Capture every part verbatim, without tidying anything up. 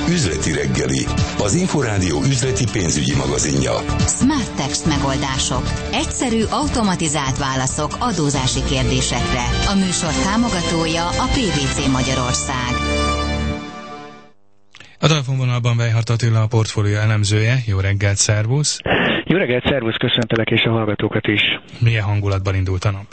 Üzleti reggeli, az Inforádió üzleti pénzügyi magazinja. Smart Text megoldások. Egyszerű, automatizált válaszok adózási kérdésekre. A műsor támogatója a pé vé cé Magyarország. A telefonvonalban Weihardt Attila, a portfólió elemzője. Jó reggelt, szervusz! Jó reggelt, szervusz, köszöntelek, és a hallgatókat is. Milyen hangulatban indult a nap?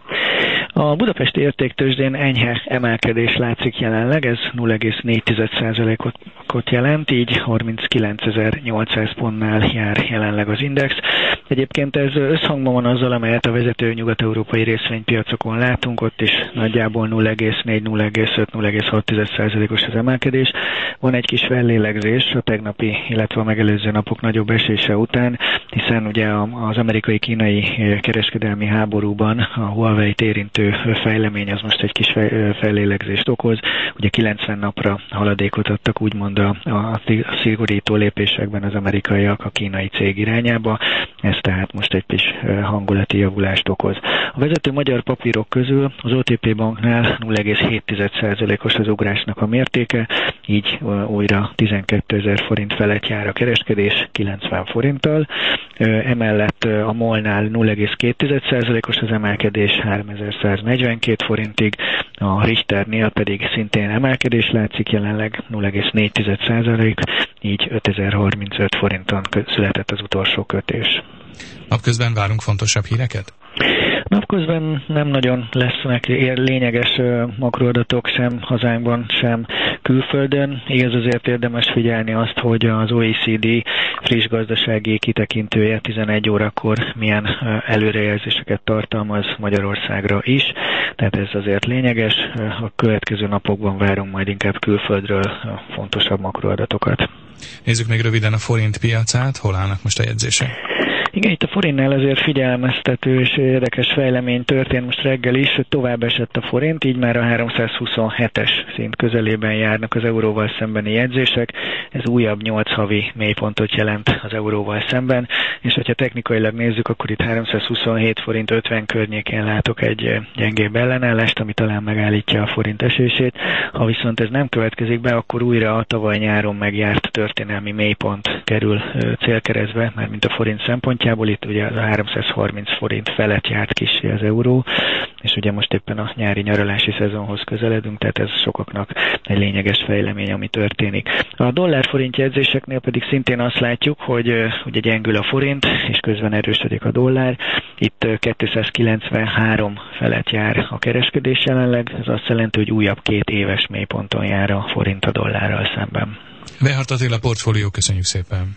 A budapesti értéktőzsdén enyhe emelkedés látszik jelenleg, ez nulla egész négy százalékot jelent, így harminckilencezer-nyolcszáz pontnál jár jelenleg az index. Egyébként ez összhangban van azzal, amelyet a vezető nyugat-európai részvénypiacokon látunk, ott is nagyjából nulla egész négy - nulla egész öt - nulla egész hat százalékos az emelkedés. Van egy kis fellélegzés a tegnapi, illetve a megelőző napok nagyobb esése után, hiszen ugye az amerikai-kínai kereskedelmi háborúban a Huawei-t érintő fejlemény az most egy kis fellélegzést okoz. Ugye kilencven napra haladékot adtak úgymond a, a szigorító lépésekben az amerikaiak a kínai cég irányába, ez tehát most egy kis hangulati javulást okoz. A vezető magyar papírok közül az o té pé Banknál nulla egész hét százalékos az ugrásnak a mértéke, így újra tizenkétezer forint felett jár a kereskedés kilencven forinttal. Emellett a MOL-nál nulla egész két százalékos az emelkedés háromezer-száznegyvenkét forintig, a Richternél pedig szintén emelkedés látszik jelenleg nulla egész négy százalék, így ötezer-harmincöt forinton született az utolsó kötés. Napközben várunk fontosabb híreket? Napközben nem nagyon lesznek lényeges makroadatok sem hazánkban, sem külföldön. Igaz, azért érdemes figyelni azt, hogy az o e cé dé friss gazdasági kitekintője tizenegy órakor milyen előrejelzéseket tartalmaz Magyarországra is. Tehát ez azért lényeges. A következő napokban várunk majd inkább külföldről fontosabb makroadatokat. Nézzük még röviden a forint piacát. Hol állnak most a jegyzések? Igen, itt a forintnál azért figyelmeztető és érdekes fejlemény történt most reggel is, hogy tovább esett a forint, így már a háromszázhuszonhetes szint közelében járnak az euróval szembeni jegyzések. Ez újabb nyolc havi mélypontot jelent az euróval szemben, és hogyha technikailag nézzük, akkor itt háromszázhuszonhét forint ötven környékén látok egy gyengébb ellenállást, ami talán megállítja a forint esését. Ha viszont ez nem következik be, akkor újra a tavaly nyáron megjárt történelmi mélypont kerül célkeresztbe, mármint a forint szempontjából. Itt ugye a háromszázharminc forint felett járt kissé az euró, és ugye most éppen a nyári nyaralási szezonhoz közeledünk, tehát ez sokaknak egy lényeges fejlemény, ami történik. A dollár-forint jegyzéseknél pedig szintén azt látjuk, hogy ugye gyengül a forint, és közben erősödik a dollár. Itt kétszázkilencvenhárom felett jár a kereskedés jelenleg, ez azt jelenti, hogy újabb két éves mélyponton jár a forint a dollárral szemben. Weihardt Attila, portfólió, köszönjük szépen!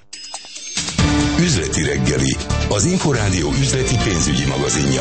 Üzleti reggeli, az Inforádió üzleti pénzügyi magazinja.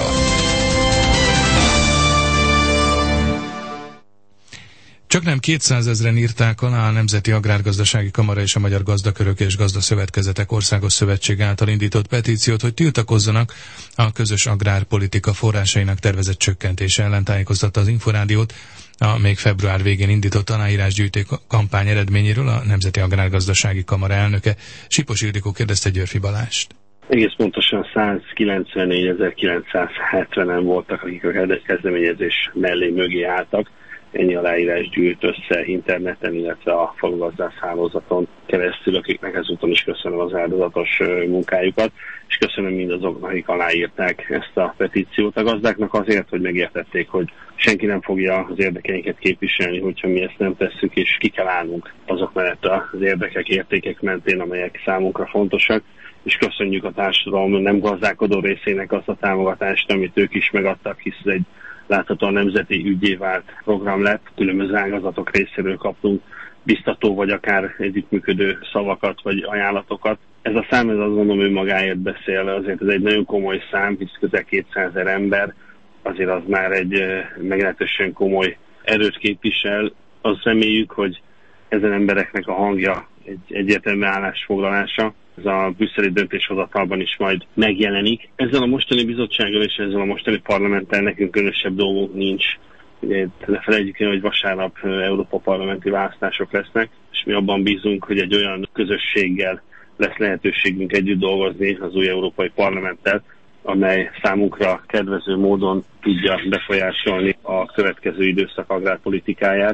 Csaknem kétszázezren írták alá a Nemzeti Agrárgazdasági Kamara és a Magyar Gazdakörök és Gazdaszövetkezetek Országos Szövetség által indított petíciót, hogy tiltakozzanak a közös agrárpolitika forrásainak tervezett csökkentése ellen, tájékoztatta az Inforádiót a még február végén indított aláírásgyűjtő kampány eredményéről a Nemzeti Agrárgazdasági Kamara elnöke. Sipos Ildikó kérdezte Györfi Balást. Egész pontosan százkilencvennégyezer-kilencszázhetvenen voltak, akik a kezdeményezés mellé mögé álltak. Ennyi aláírás gyűjt össze interneten, illetve a falugazdász hálózaton keresztül, akiknek ezúton is köszönöm az áldozatos munkájukat, és köszönöm mindazoknak, akik aláírták ezt a petíciót a gazdáknak azért, hogy megértették, hogy senki nem fogja az érdekeinket képviselni, hogyha mi ezt nem tesszük, és ki kell állnunk azok mellett az érdekek, értékek mentén, amelyek számunkra fontosak, és köszönjük a társadalom nem gazdálkodó részének azt a támogatást, amit ők is megadtak, hisz ez egy láthatóan nemzeti ügyé vált program lett, különböző ágazatok részéről kaptunk biztató vagy akár együttműködő szavakat vagy ajánlatokat. Ez a szám, ez azt gondolom, ő magáért beszél, azért ez egy nagyon komoly szám, hisz közel kétszázezer ember, azért az már egy meglehetősen komoly erőt képvisel. Azt reméljük, hogy ezen embereknek a hangja egy egyértelmű állásfoglalása, ez a brüsszeli döntéshozatalban is majd megjelenik. Ezzel a mostani bizottsággal és ezzel a mostani parlamenttel nekünk különösebb dolgunk nincs. Ugye, ne felejtjük el, hogy vasárnap Európa parlamenti választások lesznek, és mi abban bízunk, hogy egy olyan közösséggel lesz lehetőségünk együtt dolgozni az új Európai Parlamenttel, amely számunkra kedvező módon tudja befolyásolni a következő időszak agrárpolitikáját,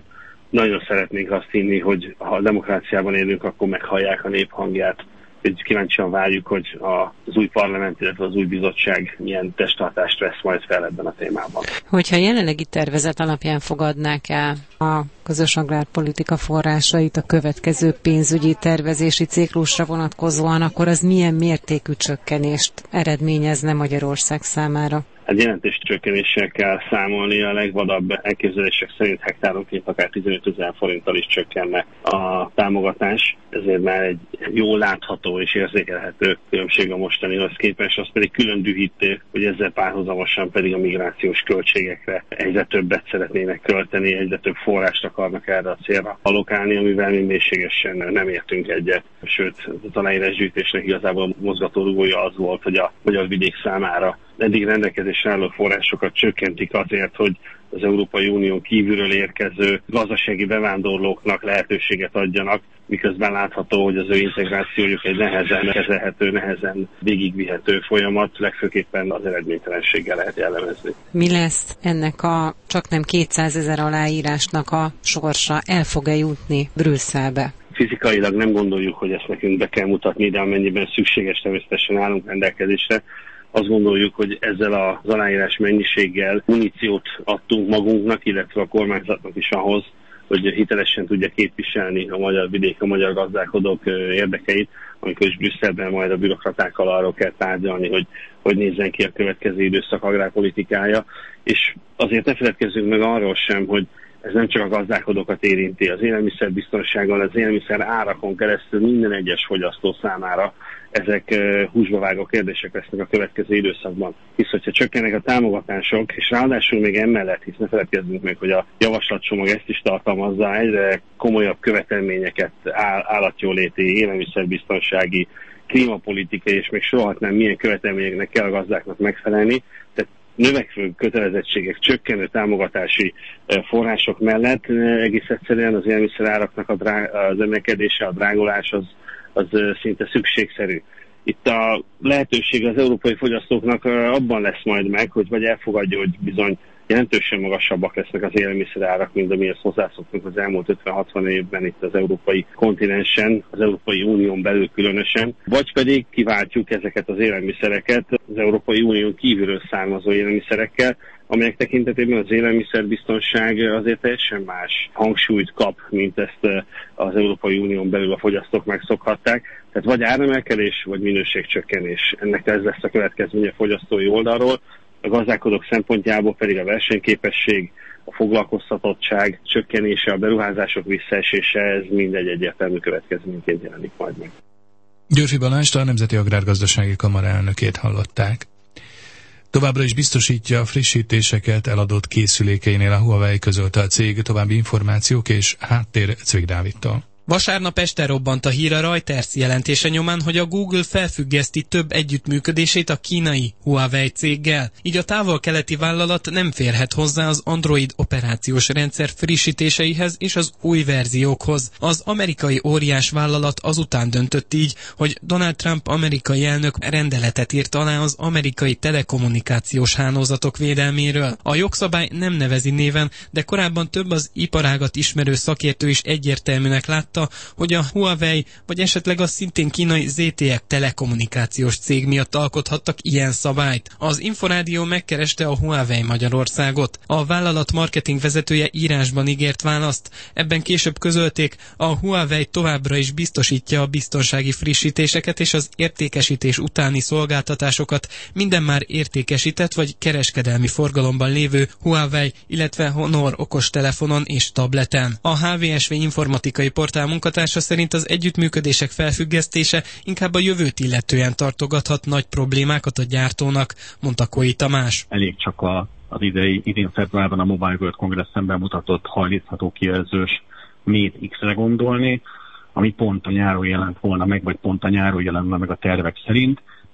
nagyon szeretnénk azt hinni, hogy ha a demokráciában élünk, akkor meghallják a nép hangját. Úgy kíváncsian várjuk, hogy az új parlament, illetve az új bizottság milyen testtartást vesz majd fel ebben a témában. Hogyha jelenlegi tervezet alapján fogadnák el a közös agrárpolitika forrásait a következő pénzügyi tervezési ciklusra vonatkozóan, akkor az milyen mértékű csökkenést eredményezne Magyarország számára? Hát jelentős csökkenéssel kell számolni, a legvadabb elképzelések szerint hektáronként akár tizenötezer forinttal is csökkenne a támogatás, ezért már egy jól látható és érzékelhető különbség a mostanihoz képest, az pedig külön dühíté, hogy ezzel párhuzamosan pedig a migrációs költségekre egyre többet szeretnének költeni, egyre több forrást akarnak erre a célra allokálni, amivel mi mélységesen nem értünk egyet. Sőt, az aláírásgyűjtésnek igazából mozgatórugója az volt, hogy a magyar vidék számára eddig rendelkezésre álló forrásokat csökkentik azért, hogy az Európai Unión kívülről érkező gazdasági bevándorlóknak lehetőséget adjanak, miközben látható, hogy az ő integrációjuk egy nehezen kezelhető, nehezen végigvihető folyamat, legfőképpen az eredménytelenséggel lehet jellemezni. Mi lesz ennek a csak nem kétszázezer aláírásnak a sorsa? El fog-e jutni Brüsszelbe? Fizikailag nem gondoljuk, hogy ezt nekünk be kell mutatni, de amennyiben szükséges, természetesen állunk rendelkezésre. Azt gondoljuk, hogy ezzel az aláírás mennyiséggel muníciót adtunk magunknak, illetve a kormányzatnak is ahhoz, hogy hitelesen tudja képviselni a magyar vidék, a magyar gazdálkodók érdekeit, amikor is Brüsszelben majd a bürokratákkal arról kell tárgyalni, hogy hogy nézzen ki a következő időszak agrárpolitikája. És azért ne feledkezzünk meg arról sem, hogy ez nem csak a gazdálkodókat érinti, az élelmiszerbiztonsággal, az élelmiszer árakon keresztül minden egyes fogyasztó számára ezek húsba vágó kérdések lesznek a következő időszakban. Hisz, hogyha csökkennek a támogatások, és ráadásul még emellett, hisz ne feledkezzünk meg, hogy a javaslatcsomag ezt is tartalmazza, egyre komolyabb követelményeket, áll, állatjóléti, élelmiszerbiztonsági, klímapolitikai, és még sorolhatnám, milyen követelményeknek kell a gazdáknak megfelelni. Tehát növekvő kötelezettségek, csökkenő támogatási források mellett egész egyszerűen az élelmiszeráraknak a drá- az emelkedése, a drágulás az, az szinte szükségszerű. Itt a lehetőség az európai fogyasztóknak abban lesz majd meg, hogy vagy elfogadja, hogy bizony jelentősen magasabbak lesznek az élelmiszerárak, mint amihez hozzászoktunk az elmúlt ötven-hatvan évben itt az európai kontinensen, az Európai Unión belül különösen, vagy pedig kiváltjuk ezeket az élelmiszereket az Európai Unión kívülről származó élelmiszerekkel, amelyek tekintetében az élelmiszerbiztonság azért teljesen más hangsúlyt kap, mint ezt az Európai Unión belül a fogyasztók megszokhatták. Tehát vagy áremelkedés, vagy minőségcsökkenés. Ennek ez lesz a következménye a fogyasztói oldalról. A gazdálkodók szempontjából pedig a versenyképesség, a foglalkoztatottság csökkenése, a beruházások visszaesése, ez mindegy egyértelmű következményként jelenik majd meg. Györfi Balást, a Nemzeti Agrárgazdasági Kamara elnökét hallották. Továbbra is biztosítja a frissítéseket eladott készülékeinél a Huawei, közölte a cég. További információk és háttér Cvik Dávidtól. Vasárnap este robbant a hír a Reuters jelentése nyomán, hogy a Google felfüggeszti több együttműködését a kínai Huawei céggel. Így a távol-keleti vállalat nem férhet hozzá az Android operációs rendszer frissítéseihez és az új verziókhoz. Az amerikai óriás vállalat azután döntött így, hogy Donald Trump amerikai elnök rendeletet írt alá az amerikai telekommunikációs hálózatok védelméről. A jogszabály nem nevezi néven, de korábban több az iparágat ismerő szakértő is egyértelműnek látta, hogy a Huawei vagy esetleg a szintén kínai zé té e telekommunikációs cég miatt alkothattak ilyen szabályt. Az Inforádió megkereste a Huawei Magyarországot. A vállalat marketing vezetője írásban ígért választ. Ebben később közölték, a Huawei továbbra is biztosítja a biztonsági frissítéseket és az értékesítés utáni szolgáltatásokat minden már értékesített vagy kereskedelmi forgalomban lévő Huawei, illetve Honor okostelefonon és tableten. A há vé es vé informatikai portál munkatársa szerint az együttműködések felfüggesztése inkább a jövőt illetően tartogathat nagy problémákat a gyártónak, mondta Kói Tamás. Elég csak a, az idei, idén februárban a Mobile World Congress-en bemutatott hajlítható kijelzős Mate X-re gondolni, ami pont a nyáron jelent volna meg, vagy pont a nyáron jelent meg a tervek szerint.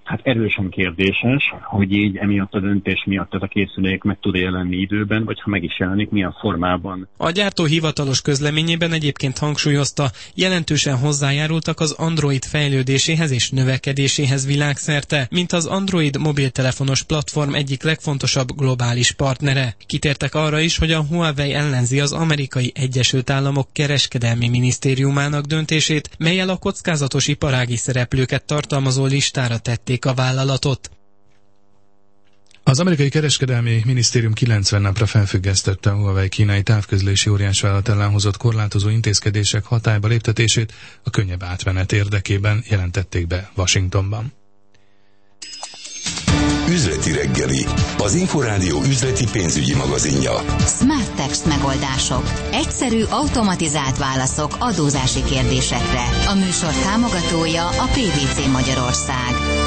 Hát erősen kérdéses, hogy így emiatt a döntés miatt ez a készülék meg tud jelenni időben, vagy ha meg is jelenik, milyen formában. A gyártó hivatalos közleményében egyébként hangsúlyozta, jelentősen hozzájárultak az Android fejlődéséhez és növekedéséhez világszerte, mint az Android mobiltelefonos platform egyik legfontosabb globális partnere. Kitértek arra is, hogy a Huawei ellenzi az Amerikai Egyesült Államok kereskedelmi minisztériumának döntését, mellyel a kockázatos iparági szereplőket tartalmazó listára tették a vállalatot. Az amerikai kereskedelmi minisztérium kilencven napra felfüggesztette a Huawei kínai távközlési óriásvállalat ellen hozott korlátozó intézkedések hatályba léptetését a könnyebb átmenet érdekében, jelentették be Washingtonban. Üzleti reggeli, az Inforádió üzleti pénzügyi magazinja. Smart Text megoldások. Egyszerű, automatizált válaszok adózási kérdésekre. A műsor támogatója a pé vé cé Magyarország.